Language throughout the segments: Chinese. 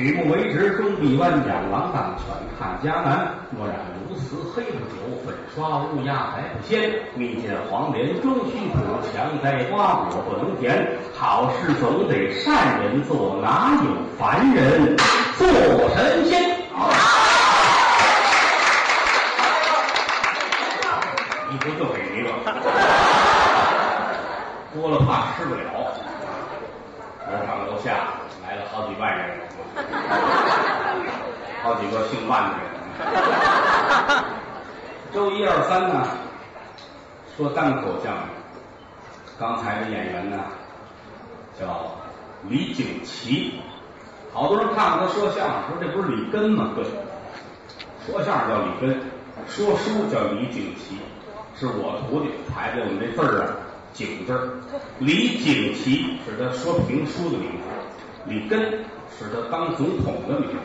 举目为直，中臂弯，仰郎当犬，看家南。若染如丝黑不久，粉刷乌鸦白不鲜。蜜饯黄连终须苦，强摘瓜果不能甜。好事总得善人做，哪有凡人做神仙？一说就给一个，多了怕吃不了。楼上楼下来了好几万人，好几个姓万的人。周一二三呢，说单口相声。刚才的演员呢，叫李景琦。好多人看过他说相声，说这不是李根吗？对，说相声叫李根，说书叫李景琦，是我徒弟排在我们这字儿啊，景字儿。李景琦是他说评书的名字，李根是他当总统的名字。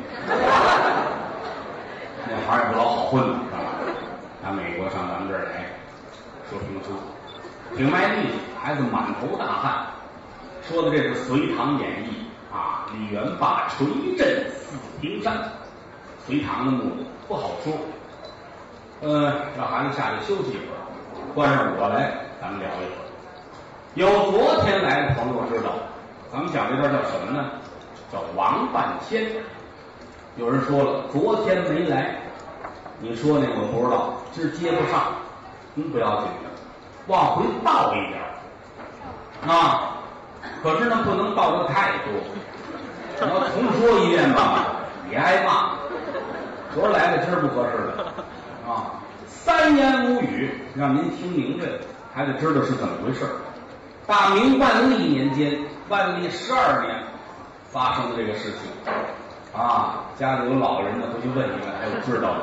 那行也不老好混了，是吧？打美国上咱们这儿来说评书，挺卖力气，孩子满头大汗。说的这是隋唐演义啊，李元霸锤震四平山。隋唐的幕不好说，让孩子下去休息一会儿，关上我来，咱们聊一会儿。有昨天来的朋友知道，咱们讲这段叫什么呢？叫王半仙。有人说了，昨天没来，你说那我不知道，今儿接不上，不要紧的，往回倒一点啊。可是呢，不能倒的太多。你要重说一遍吧，也挨骂。昨儿来的，今儿不合适的啊。三言五语让您听明白了，还得知道是怎么回事。大明万历年间，万历12年发生的这个事情啊，家里有老人的回去问一问，还有知道的。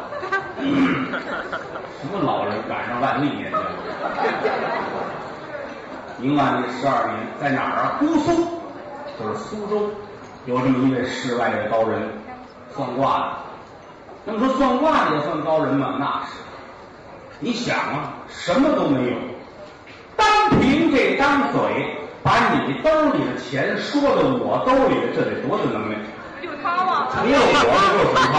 什么老人赶上万历年间？明万历12年，在哪儿啊？姑苏，就是苏州，有这么一位世外的高人，算卦的。那么说算卦的也算高人吗？那是。你想啊，什么都没有，单凭这张嘴，把你兜里的钱说到我兜里的，这得多大能耐？ 就他吗？ 没有我，就有什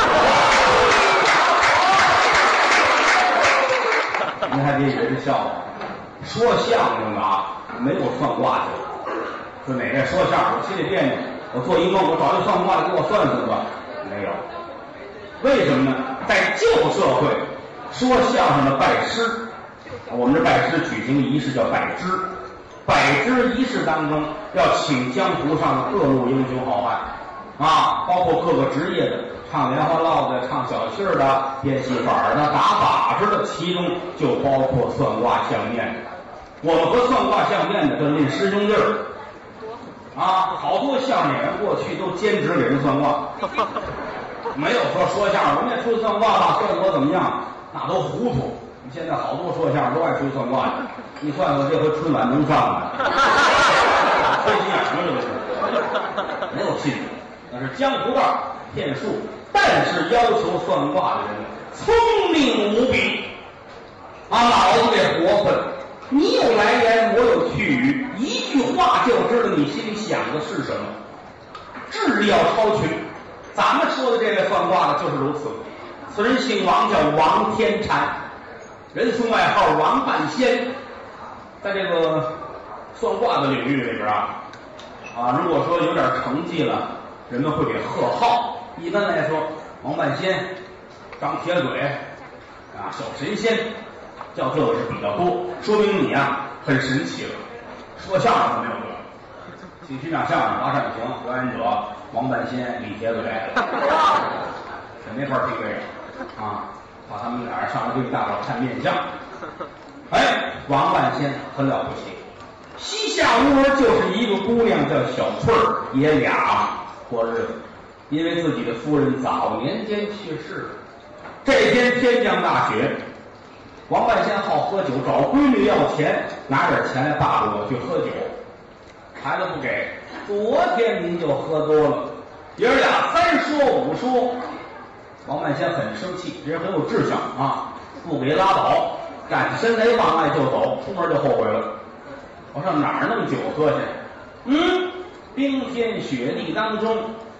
么他？您还别以为是笑话。说相声的啊，没有算卦的。说哪位说相声，我心里别扭，我做一梦，我找一算卦的给我算算吧。没有。为什么呢？在旧社会，说相声的拜师，我们这拜师举行仪式叫拜知。拜知仪式当中，要请江湖上的各路英雄好汉啊，包括各个职业的，唱莲花落的，唱小戏的，编戏法的，打把式的，其中就包括算卦相面的。我们和算卦相面的这论师兄弟儿啊，好多相声演员过去都兼职给人算卦，没有说相声我们也出去算卦吧，算我怎么样，那都糊涂。现在好多说相声都爱出去算卦去，你算算这回春晚能上吗？吹心眼子了，没有信的，那是江湖道骗术。但是要求算卦的人聪明无比啊，脑子得活泛。你有来言，我有去语，一句话就知道你心里想的是什么，智力要超群。咱们说的这位算卦的就是如此。此人姓王，叫王天禅，人送外号王半仙。在这个算卦的领域里边啊，如果说有点成绩了，人们会给贺号。一般来说，王半仙、张铁嘴啊、小神仙，叫这个是比较多，说明你啊很神奇了。说相声没有这个，请欣赏相声八扇屏表演者王半仙、李铁嘴，没法听这个啊，把他们俩人上来对大伙看面相。哎，王半仙很了不起，西夏乌儿就是一个姑娘叫小翠儿，爷俩过日子。因为自己的夫人早年间去世了，这天天降大雪，王半仙好喝酒，找闺女要钱，拿点钱来，爸爸我去喝酒。孩子不给，昨天您就喝多了。爷儿俩3说5说，王半仙很生气，这人很有志向啊，不给拉倒，转身来往外就走，出门就后悔了。我上哪儿弄酒喝去？冰天雪地当中，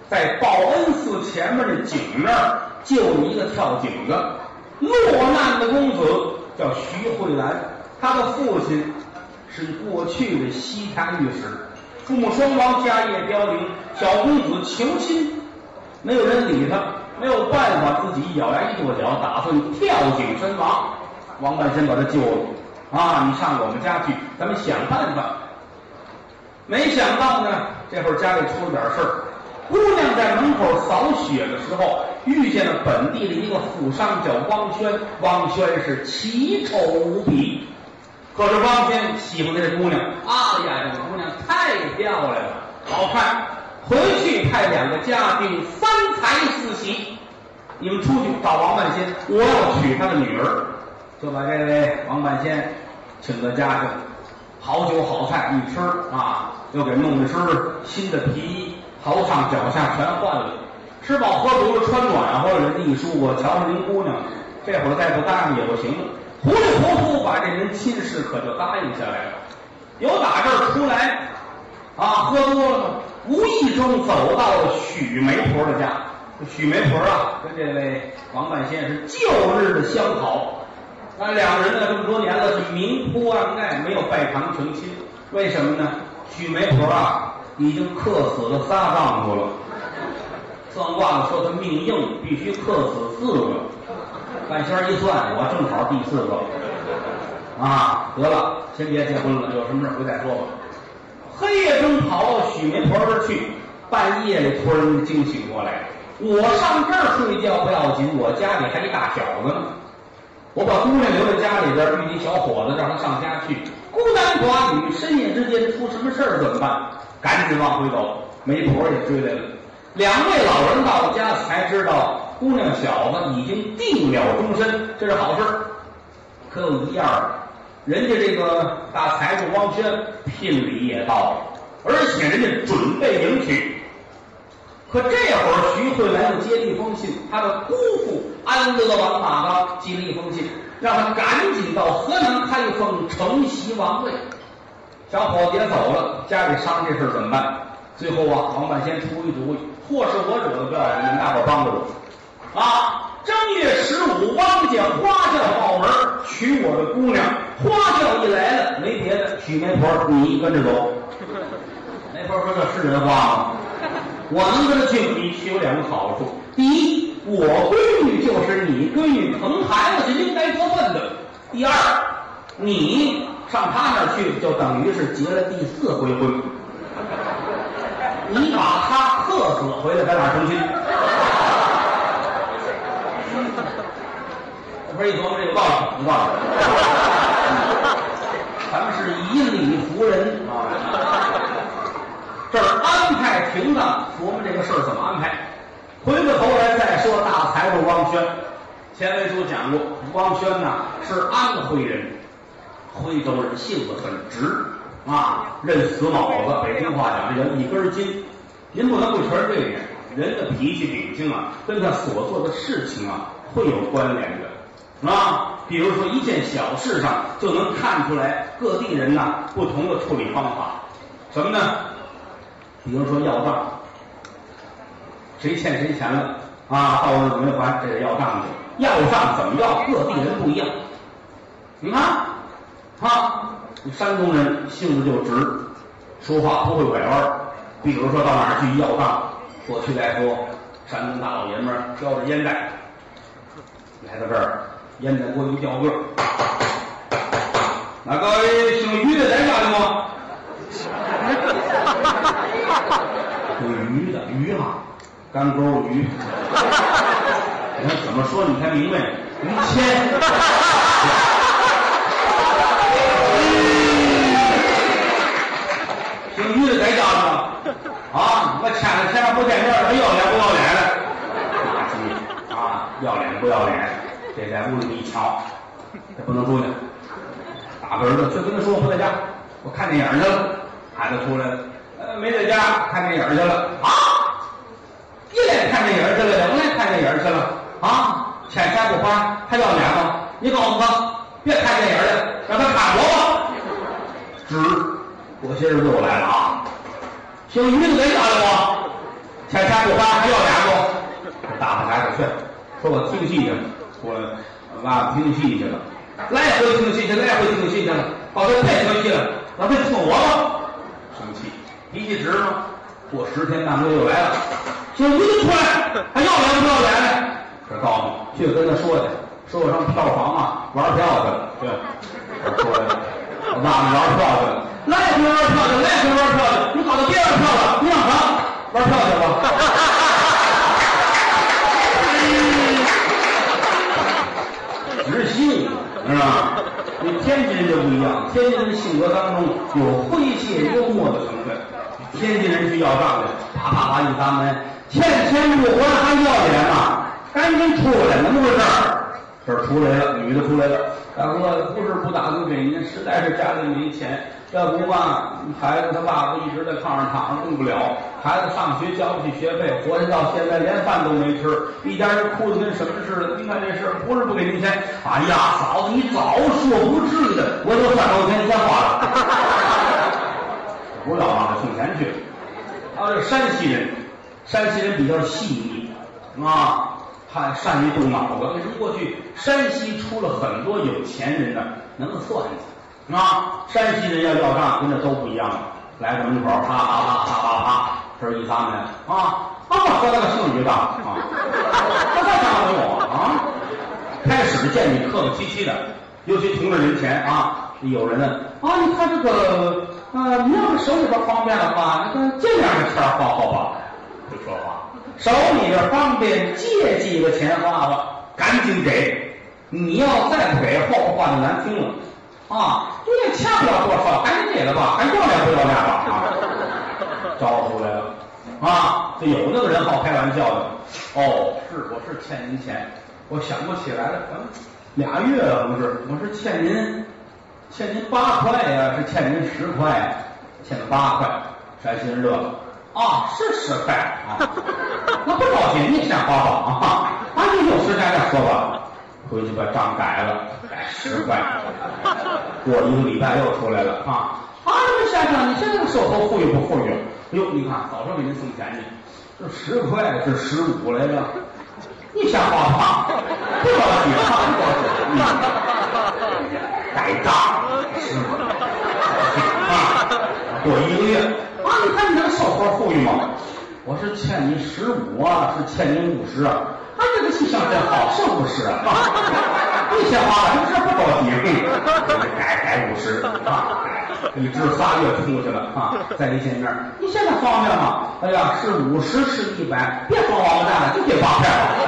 在报恩寺前面的井那儿就有一个跳井的落难的公子，叫徐慧兰。他的父亲是过去的西坛御史，父母双亡，家业凋零，小公子求亲，没有人理他，没有办法，自己一咬牙一跺脚，打算跳井身亡。王半仙把他救了啊！你上我们家去，咱们想办法。没想到呢，这会儿家里出了点事儿。姑娘在门口扫雪的时候，遇见了本地的一个富商，叫汪轩。汪轩是奇丑无比，可是汪轩喜欢这姑娘，啊呀，这个姑娘太漂亮了，好看。回去派2个家丁3才4喜，你们出去找王半仙，我要娶他的女儿。就把这位王半仙请到家去，好酒好菜一吃啊，又给弄一身新的皮衣，头上脚下全换了，吃饱喝足了，穿暖和了。人家一说我瞧瞧您姑娘，这会儿再不答应也不行了，糊里糊涂把这门亲事可就答应下来了。由打这儿出来啊，喝多了，无意中走到了许媒婆的家。许媒婆啊，跟这位王半仙是旧日的相好。那2个人呢，这么多年了是明扑暗爱，没有拜堂成亲。为什么呢？许媒婆啊，已经克死了3丈夫了。算卦的说他命硬，必须克死4个。半仙一算，我正好第4个。啊，得了，先别结婚了，有什么事回再说吧。黑夜中跑到许媒婆这儿去，半夜里突然惊醒过来，我上这儿睡觉不要紧，我家里还一大小子呢。我把姑娘留在家里边，遇见小伙子让他上家去，孤男寡女，深夜之间出什么事儿怎么办？赶紧往回走，媒婆也追来了。2位老人到了家才知道姑娘小子已经定了终身，这是好事。可有一样，人家这个大财主汪轩聘礼也到了，而且人家准备迎娶。可这会儿徐慧兰又接了一封信，他的姑父安乐王马刚寄了一封信，让他赶紧到河南开封承袭王位。小伙子也走了，家里商这事怎么办？最后啊，王半仙出一主意，祸是我惹的，不要紧，你们大伙帮着我啊！正月15，汪家花轿报门娶我的姑娘。花轿一来了，没别的，许媒婆你跟着走。媒婆说这是人话吗？我能跟他去，你去有2个好处。第一，我闺女就是你闺女，疼孩子是应该过分的。第二，你上他那儿去，就等于是结了第4回婚。你把他克死回来，咱俩成亲。我不是一琢磨这个道理，我告诉你，咱们是以理服人啊。这儿安排停当，琢磨这个事儿怎么安排。回过头来再说大财主汪轩。前文书讲过，汪轩呢是安徽人，徽州人，性子很直啊，认死卯子。北京话讲这叫一根筋。您不能不承认这一点，人的脾气秉性啊，跟他所做的事情啊会有关联的啊。比如说一件小事上就能看出来各地人呐不同的处理方法。什么呢？比如说要账，谁欠谁钱了啊？到日子没还，这个要账去。要账怎么要？各地人不一样。你看啊，山东人性子就直，说话不会拐弯。比如说到哪儿去要账，过去来说，山东大老爷们儿叼着烟袋来到这儿，烟袋过一掉个。那个姓于的在家里吗？姓于的于嘛，干沟鱼。你看怎么说你才明白？于谦。姓于的在家里吗？啊，我欠了钱不见面，还要脸不要脸的？垃圾啊！要脸不要脸？这在屋里一瞧，这不能出去。大个儿子就跟他说我不在家，我看电影去了。孩子出来了，没在家，看电影去了啊！一连看电影去了，2连看电影去了啊！欠钱不还，还要脸吗？你告诉他，别看电影了，让他看我吧。过些日子又来了啊！姓于的在家了吗？ 钱不还还要俩不？这大伙俩就劝，说我听戏去了，我娃听戏去了，来回听戏去，来回听戏去了，到这太听戏了，老非听我吧，生气，脾气直吗？过10天半个月又来了，这一个出来还要脸不要脸呢？这告诉你，去跟他说去，说我上票房啊玩票去了，对，说来了，我妈妈玩票去了，来回玩票去，来回玩票去，你搞得别玩票了，你让啥玩票去吧？直性，是吧？你天津人就不一样，天津人性格当中有诙谐幽默的成分。天津人去要账的，啪啪啪一砸门，欠钱不还还要脸吗？赶紧出来，怎么回事？这儿出来了，女的出来了，大哥不是不打算给您，实在是家里没钱，要不嘛，孩子他爸爸一直在炕上躺着动不了，孩子上学交不起学费，昨天到现在连饭都没吃，一家人哭得跟什么似的。您看这事儿不是不给您钱，哎呀，嫂子你早说不至于的，我有3毛钱你先花了。不要让他送钱去。这个山西人，山西人比较细腻啊，他善于动脑子。为什么过去山西出了很多有钱人呢？能够算计啊！山西人要账跟这都不一样了。来到门口，啪啪啪啪啪啪，这一砸门说那个姓于的他再讲没有啊？开始见你客客气气的，尤其同志人前啊，有人呢你看这个你要是手里边方便的话，那个这样的钱花好吧？不说话，手里边方便借几个钱花吧，赶紧给。你要再不给，后边话就难听了你也欠不了多少，赶紧给了吧，还要脸不要脸吧招出来了这有那个人好开玩笑的。我是欠您钱，我想不起来了，2月了不是？我是欠您8块呀，是欠您10块，欠8块。山西人乐了是10块那不着急，你先花吧你有时间再说吧。回去把账改了，改10块。过1个礼拜又出来了这位先生，你现在手头富裕不富裕？你看早上给您送钱去，这10块是15来着，你先花吧，不着急不着急改账过1个月你看你这个手头富裕吗？我是欠您15是欠您50这个气象真好，是不是你先花吧，你这不着急改50一直3月出去了再一见面，你现在方便吗？哎呀，是50是100，别装王八蛋了，就给8块吧。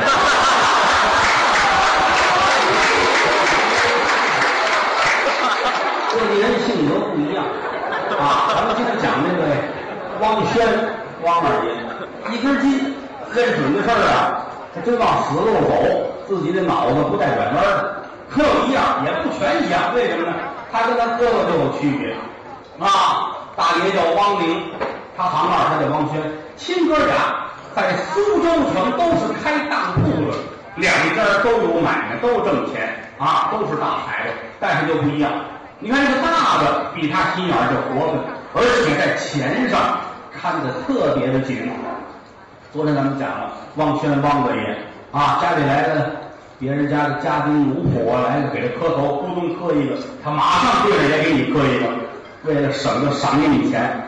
各地人性格不一样咱们今天讲这个汪轩汪二爷，1根筋，认准的事儿他真往死路走，自己的脑子不带转弯的。可一样也不全一样，为什么呢？他跟他哥哥就有区别大爷叫汪玲，他行二他叫汪轩，亲哥俩在苏州城都是开当铺的，2家都有买卖，都挣钱都是大财主，但是就不一样。你看这个大的比他心眼就活分，而且在钱上看得特别的紧。昨天咱们讲了汪轩汪大爷家里来的别人家的家丁奴仆来了，给他磕头，咕咚磕一个，他马上对着也给你磕一个，为了省得赏给你钱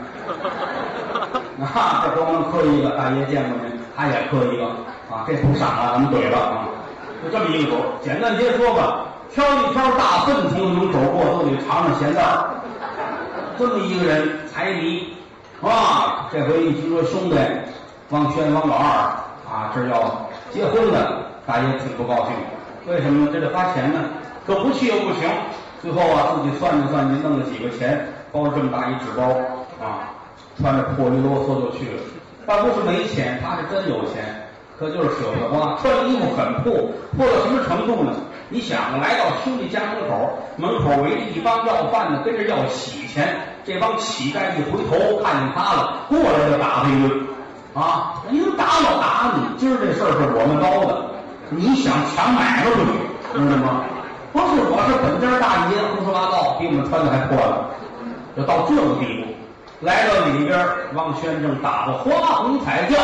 这光能磕一个，大爷见过您，他也磕一个这不赏咱们怼了就这么一个手。简单些说吧，挑一挑大粪听能走过，都得尝尝咸淡这么一个人财迷这回一听说兄弟汪轩汪老二这要结婚了，大爷挺不高兴。为什么呢？这得花钱呢，可不去又不行。最后自己算计算计，弄了几个钱，包着这么大一纸包穿着破衣啰嗦就去了。倒不是没钱，他是真有钱，可就是舍不得花。穿衣服很破，破到什么程度呢？你想来到兄弟家门口围着一帮要饭的跟着要洗钱，这帮乞丐一回头看见他了，过来就打他一顿你能打我打你，今儿这事儿是我们包的，你想抢买卖不行，知道吗？不是，我是本家大爷，胡说八道，比我们穿的还破了，就到这个地步。来到里边，汪轩正打得花红彩轿，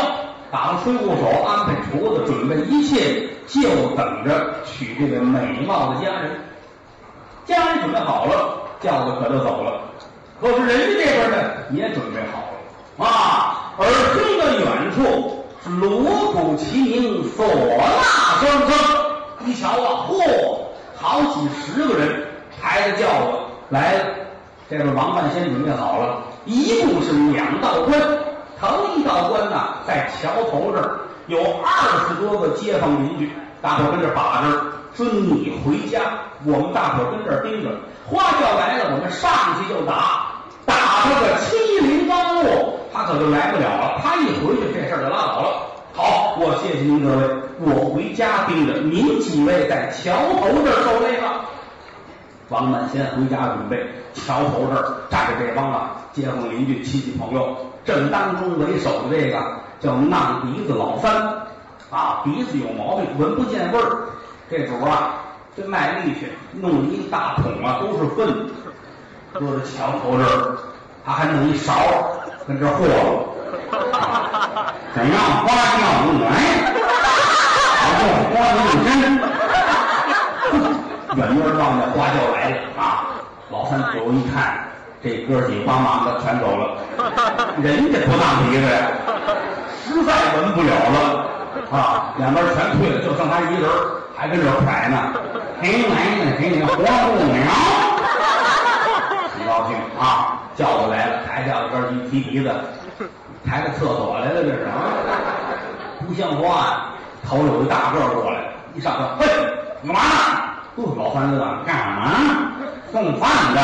打了吹鼓手，安排厨子，准备一切，就等着娶这位美貌的佳人。家人准备好了，轿子可就走了。可是人家这边呢也准备好了啊！耳听的远处是锣鼓齐鸣，唢呐声声。一瞧啊，嚯，好几十个人抬着轿子来了。这边王半仙准备好了，一共是2道关。头一道关呢，在桥头这儿有20多个街坊邻居，大伙跟这把着，说你回家，我们大伙跟这儿盯着。花轿来了，我们上去就打，打他个七零八落，他可就来不了了。他一回去，这事儿就拉倒了。好，我谢谢您各位，我回家盯着，您几位在桥头这儿受累了。王满仙回家准备，桥头这儿站着这帮街坊邻居、亲戚朋友，正当中为首的这个叫浪鼻子老三啊，鼻子有毛病，闻不见味儿。这主真卖力气，弄了一大桶都是粪，搁在桥头这儿，他还弄一勺跟这和了。怎样花轿用来？我花的用真。远远望见花轿来了啊！老三左右一看，这哥几帮忙的全走了，人家不浪鼻子呀，实在闻不了了啊！两边全退了，就剩他一人，还跟这甩呢。谁来呢？谁来？活不了！很高兴啊！轿子来了，抬轿子这一提鼻子，抬到厕所来了，这是啊，不像话呀！头有一大个过来，一上车，嘿，干嘛呢？老三子干嘛？送饭的。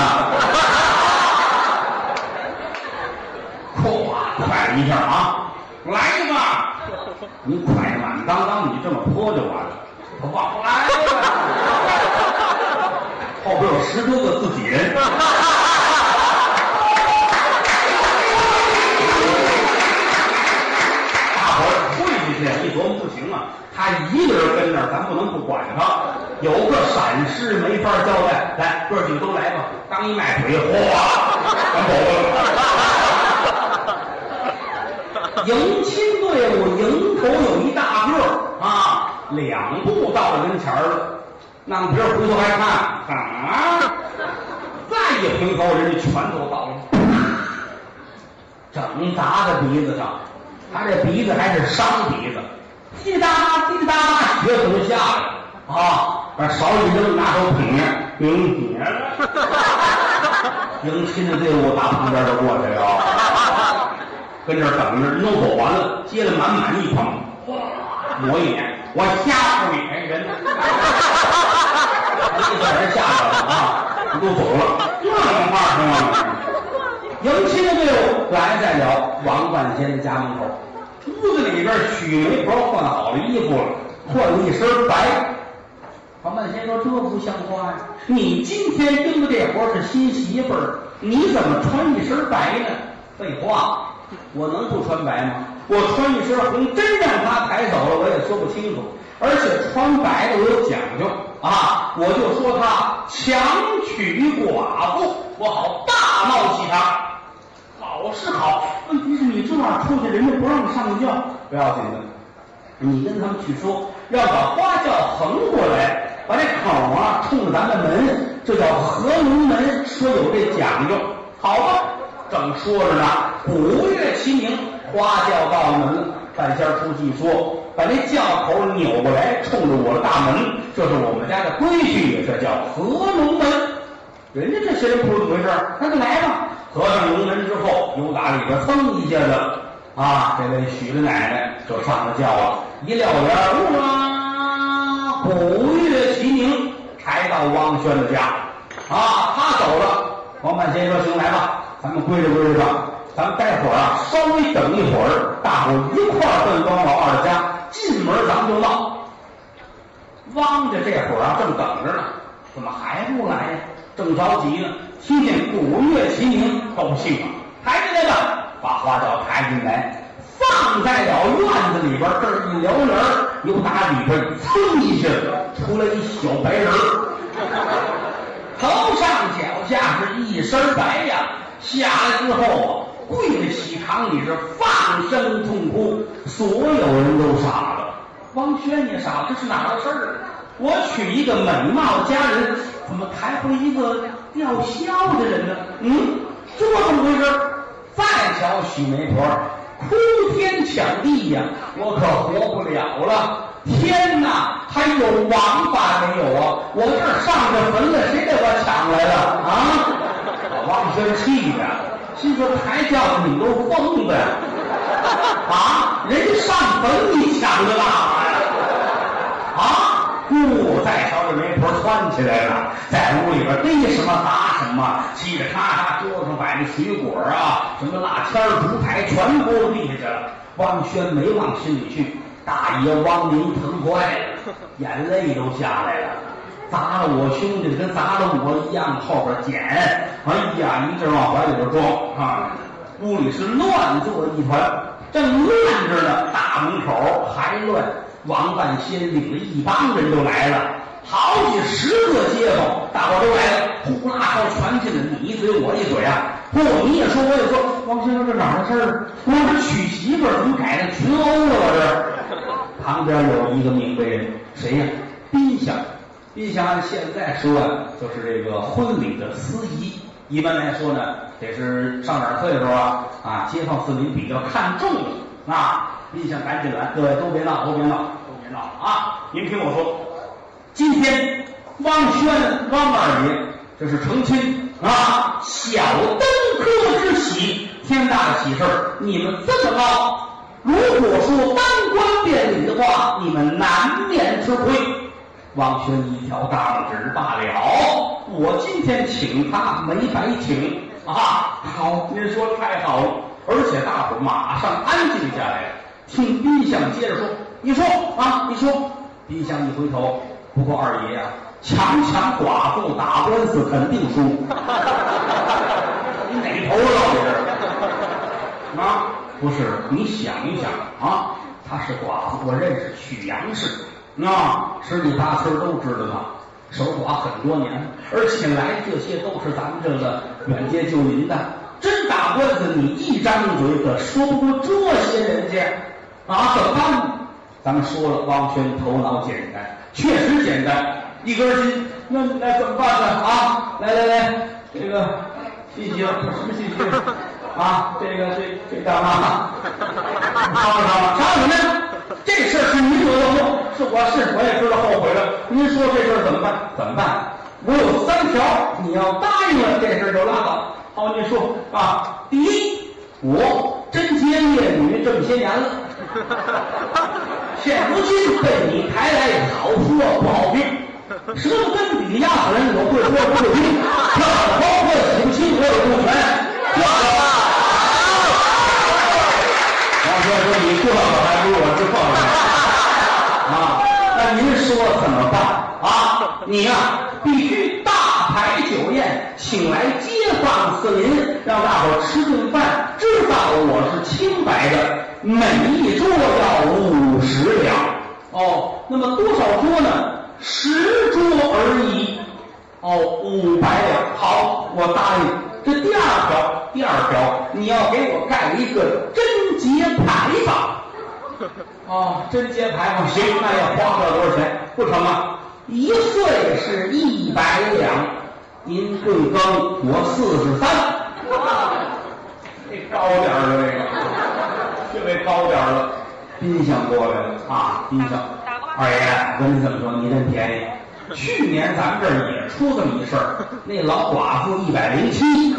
快了一下啊！来吧，你快满当当，你这么泼就完了。我往来吧，后边有10多个自己人。大伙儿退下去，一琢磨不行啊，他一个人跟那儿，咱不能不管他。有个闪失没法交代，来，哥几个都来吧。刚一迈腿，哗，咱走了。迎亲队伍迎头有一大个啊，2步到了跟前了。浪皮回头还看啊，再一回头，人家拳头到了，整砸在鼻子上。他这鼻子还是伤鼻子，滴滴答答，滴滴答答，血可就下来了啊！把勺一扔，拿手捧着，迎接了。迎亲的队伍打旁边就过去了，跟这儿等着，人都走完了，接了满一捧，抹一脸，我吓唬你人，一把人吓着了啊！都走了，这种话是吗？迎亲的队伍来在了王半仙的家门口，屋子里边许媒婆换好了衣服了，换了一身白。王半仙说：“这不像话呀！你今天盯的这活是新媳妇儿，你怎么穿一身白呢？”废话，我能不穿白吗？我穿一身红，真让他抬走了，我也说不清楚。而且穿白的我有讲究啊，我就说他强娶寡妇，我好大闹起他。好是好，问题是你这样出去，人家不让你上轿，不要紧的。你跟他们去说，要把花轿横过来，把这口冲着咱们门，这叫合龙门，说有这讲究。好吧，正说着呢，鼓乐齐鸣，花轿到了门了。半仙出去说，把那轿口扭过来，冲着我的大门，这是我们家的规矩，这叫合龙门。人家这些人不是怎么回事，那就来吧。合上龙门之后，由打里边噌一下子啊，这位许的奶奶就上了轿了，一撂帘，哇，鼓乐齐鸣，抬到汪轩的家啊。他走了，王半仙说：“行，来吧，咱们归着归着吧。咱们待会儿稍微等一会儿，大伙一块儿奔汪老二的家，进门咱们就闹。”汪家这会儿正等着呢，怎么还不来呀？正着急呢，听见鼓乐齐鸣，高兴啊！抬进来吧，把花轿抬进来，放在了院子里边。这儿一撩帘，由打里边噌一下出来一小白人，头上脚下是一身白呀。下来之后跪在喜堂里是放声痛哭，所有人都傻了。汪轩也傻了，这是哪儿的事儿？我娶一个美貌的佳人，怎么抬回一个吊销的人呢？这怎么回事？再瞧许媒婆，哭天抢地呀，我可活不了了。天哪，还有王法没有啊？我这儿上着坟了，谁给我抢来了啊？把汪轩气的，心说抬轿子你都疯了啊！人家上坟你抢着干嘛呀？再瞧这媒婆窜起来了，在屋里边逮什么砸什么，嘁哩咔嚓，桌上摆着水果啊，什么辣签烛台全拨地下去了。汪轩没往心里去，大爷汪明疼坏了，眼泪都下来了。砸了我兄弟跟砸了我一样，后边捡，哎呀，一阵往怀里边装啊！屋里是乱作一团，正乱着呢，大门口还乱。王半仙领了一帮人都来了，好几十个街坊，大伙都来了，呼啦都传进来，你一嘴我一嘴啊！你也说我也说，王先生这哪儿的事儿？我这娶媳妇儿怎么改的群殴了？我这旁边有一个明白人，谁呀？宾相。宾相按现在说啊，就是这个婚礼的司仪。一般来说呢，得是上点岁数啊，街坊四邻比较看重的啊。宾相赶紧来，各位都别闹，都别闹啊！您听我说，今天汪轩、汪二爷这是成亲啊，小登科之喜，天大的喜事儿，你们这么闹，如果说当官变礼的话，你们难免吃亏。汪轩一条大拇指罢了，我今天请他没白请啊！好，您说太好了，而且大伙马上安静下来了。听宾相接着说，你说啊，你说。宾相一回头，不过二爷啊，强寡妇打官司肯定输。你哪头老爷啊？不是，你想一想啊，她是寡妇，我认识曲阳氏，十里八村都知道她，守寡很多年，而且来这些都是咱们这个远接救邻的。真打官司，你一张嘴可说不过这些人家啊，怎么办呢？咱们说了，汪轩头脑简单，确实简单，一根筋。那怎么办呢？啊，来，这个信息什么信息啊？这干嘛？啥什么呀？这事儿是您惹的祸，我也知道后悔了。您说这事儿怎么办？怎么办？我有3条，你要答应了，这事儿就拉倒。好，您说啊。第一，我贞洁烈女这么些年了。现如今被你抬来，好说不好听，舌头根底压死人，我会说不会听，这包括请亲我也不全。王先生，你这个还不如我之后啊？那您说怎么办啊？你呀，必须大排酒宴，请来街坊四邻，让大伙吃顿饭，知道我是清白的。每一桌要50两那么多少桌呢？10桌而已500两。好，我答应。这第二条，你要给我盖一个贞节牌坊。贞节牌坊行，那要花不了多少钱，不成吗？1岁是100两，您贵庚？我43。这高点了，这位高点了。宾相过来了啊！宾相，二爷，我跟你怎么说？你真便宜。去年咱们这儿也出这么一事儿，那老寡妇107。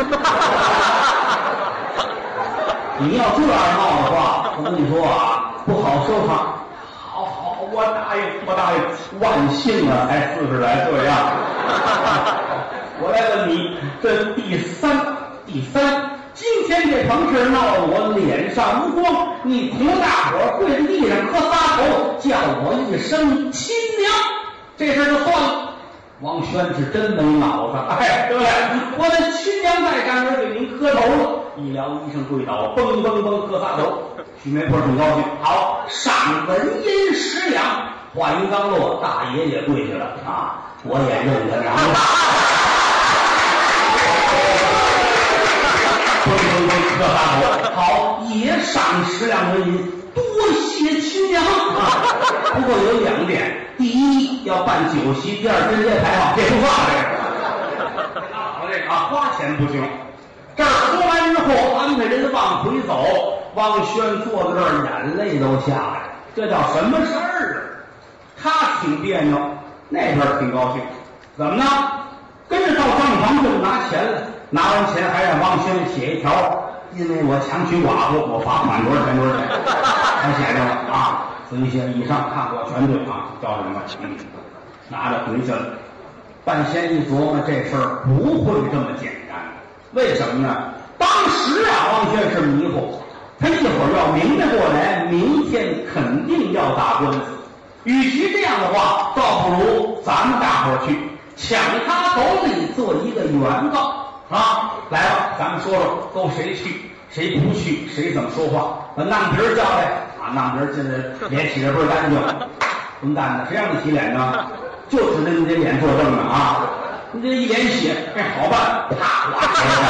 你要这样闹的话，我跟你说啊，不好收场。好，我答应，万幸啊，才40来岁呀。我来问你，这第三。今天这棚事闹得我脸上无光，你同大伙跪在地上磕仨头，叫我一声亲娘，这事就算了。王轩是真没脑子，对不对？我的亲娘在上面给您磕头了，一撩衣裳跪倒，嘣磕仨头。许媒婆挺高兴，好，赏文银10两。话音刚落，大爷也跪下了啊，我也认得娘了。 这大口，好，也赏10两纹银，多谢亲娘啊！不过有2点，第一要办酒席，第二贞节牌坊别说话这个啊，花钱不行。这儿说完之后，安排人往回走，汪轩坐在这儿，眼泪都下来了。这叫什么事儿啊？他挺别扭，那边挺高兴。怎么呢？跟着到账房就拿钱了，拿完钱还让汪轩写一条，因为我强娶寡妇，我罚款多少钱。他写上了啊，所以写以上看过全对啊，叫什么？拿着回去了。半仙一琢磨，这事儿不会这么简单。为什么呢？当时啊，汪轩是迷糊，他一会儿要明白过来，明天肯定要打官司。与其这样的话，倒不如咱们大伙儿去抢他头里做一个原告啊！来吧，咱们说说都谁去，谁不去，谁怎么说话。把浪皮叫来啊，浪皮现在脸洗的倍儿干净，混蛋的，谁让你洗脸呢？就指着你这脸作证呢啊！你这一脸血，这好办，啪哇！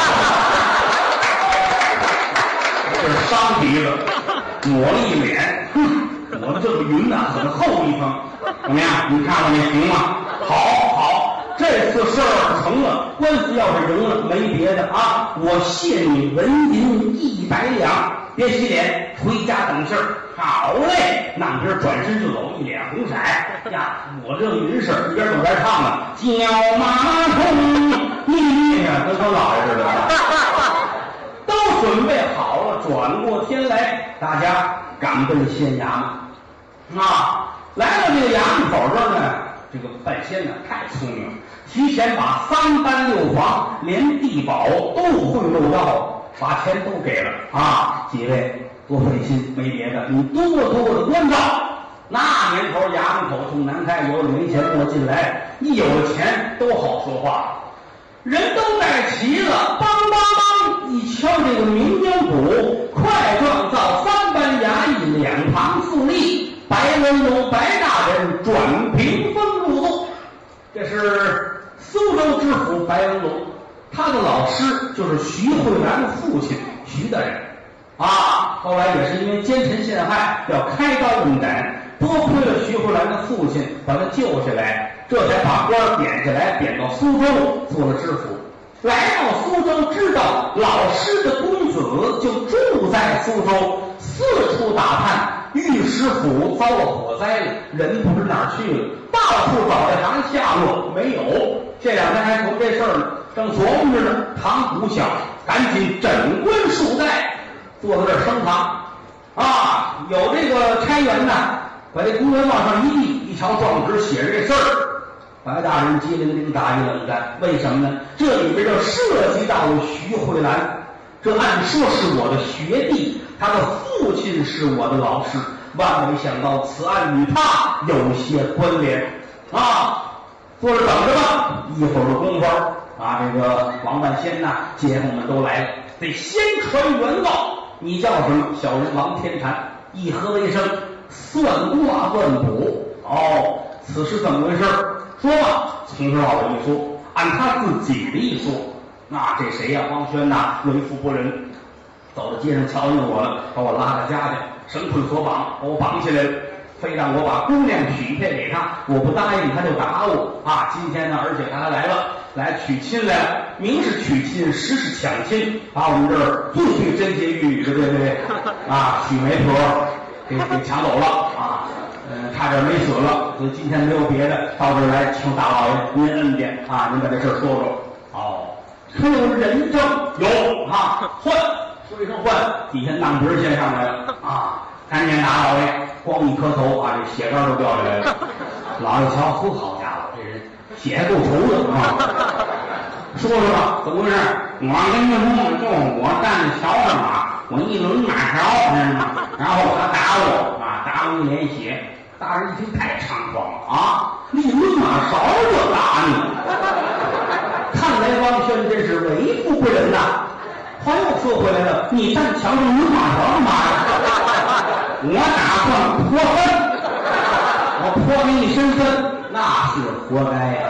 这是伤鼻子，抹了一脸，抹的这个云呐，很厚一层。怎么样？你看看那行吗？好，这次事儿成了，官司要是赢了，没别的啊，我谢你纹银100两，别洗脸，回家等信儿。好嘞，浪皮转身就走，一脸红色呀！我这云事一边走边唱了，叫马桶，你呀，跟他姥爷似的，都准备好了，转过天来，大家赶奔县衙门啊！来到这个衙门口这儿呢，这个半仙呢太聪明了，提前把3班6房连地保都贿赂到，把钱都给了啊！几位。多费心，没别的，你多的关照。那年头衙门口冲南开，有了没钱莫进来，一有了钱都好说话。人都带齐了，梆梆梆一敲这个鸣冤鼓，快状造3班衙役两旁肃立，白文龙白大人转屏风入座。这是苏州知府白文龙，他的老师就是徐慧兰的父亲徐大人啊，后来也是因为奸臣陷害要开刀问斩，多亏了徐慧兰的父亲把他救下来，这才把官贬下来，贬到苏州做了知府。来到苏州，知道老师的公子就住在苏州，四处打探，御史府遭了火灾了，人不知哪儿去了，到处找这行下落没有。这2天还琢磨这事儿呢，正琢磨着呢，堂鼓响，赶紧整冠束带。坐在这儿升堂啊，有这个差员呢，把这公文往上一递，一瞧状纸写着这事儿，白大人机灵灵打一冷战。为什么呢？这里边就涉及到了徐慧兰，这按说是我的学弟，他的父亲是我的老师，万没想到此案与他有些关联啊！坐着等着吧，一会儿的功夫啊，这个王半仙呐，街坊们都来了，得先传原告。你叫什么？小人王天禅，一喝为声，算卦问卜。哦，此事怎么回事？说吧。从这老人一说，按他自己的一说，那这谁呀？汪轩呐，为富不仁，走到街上瞧见我了，把我拉到家去，绳捆索绑，把我绑起来了，非让我把姑娘许配给他，我不答应他就打我啊！今天呢，而且他还来了，来娶亲来了，明是娶亲，实是抢亲，把我们这儿最贞洁玉女的对啊许媒婆给抢走了啊！差点没死了，所以今天没有别的，到这儿来请大老爷您恩典啊，您把这事儿说说。哦，还有人证有啊，换说一声换，底下浪皮先上来了啊！看见大老爷光一磕头啊，这血干都掉下来了。老爷瞧，好家伙，这人血还够稠的啊！说说吧，怎么回事？我跟你说，就我站着桥上啊，我一抡马勺，然后他打我啊，打我一脸血。大人一听太猖狂了啊！你抡马勺就打你，看来汪轩真是为富不仁呐。话又说回来了，你站墙上抡马勺干嘛呀？我打算泼粪，我泼你一身粪，那是活该呀！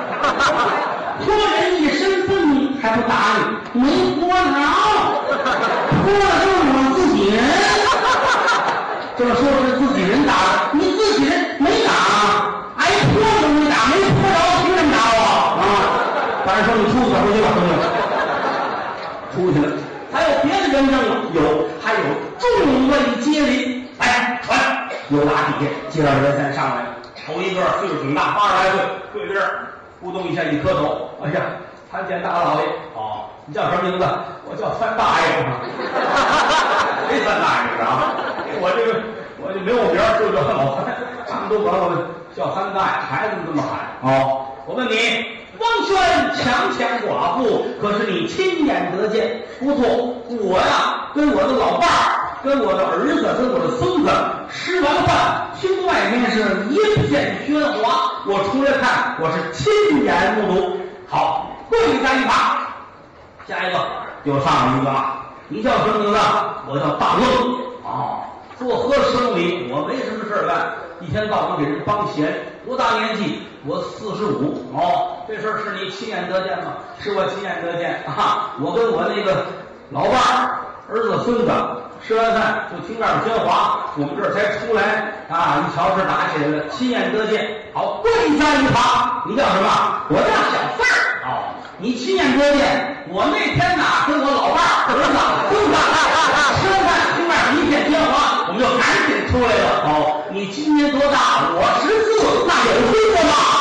泼人一身粪还不打你，没活好，泼出去了，回去吧，出去了。还有别的人证吗？有，还有众位接临。来，传，又打底下，接二连三上来。头一个岁数挺大，80来岁，跪这儿，咕咚一下一磕头，哎呀，参见大老爷。哦，你叫什么名字？我叫范大爷。谁范大爷啊？我就没有名儿，就叫老范，他们都管我叫范大爷，孩子们这么喊。哦，我问你，汪轩强抢寡妇，可是你亲眼得见？不错，我呀，跟我的老伴儿，跟我的儿子，跟我的孙子吃完饭，听外面是一片喧哗，我出来看，我是亲眼目睹。好，跪下一趴。下一个又上来一个了，你叫什么名字？我叫大愣。哦，做和生理，我没什么事儿干，一天到晚给人帮闲。多大年纪？我45。哦，这事儿是你亲眼得见吗？是我亲眼得见啊！我跟我那个老伴儿、儿子、孙子吃完饭就听外边喧哗，我们这儿才出来啊！一瞧是打起来了，亲眼得见。好，跪下一趴。你叫什么？我叫小四儿。哦，你亲眼得见。我那天呐，跟我老伴儿、儿子、孙子吃完饭，听外边一片喧哗，我们就赶紧出来了。哦，你今年多大？我14，那有岁数吗？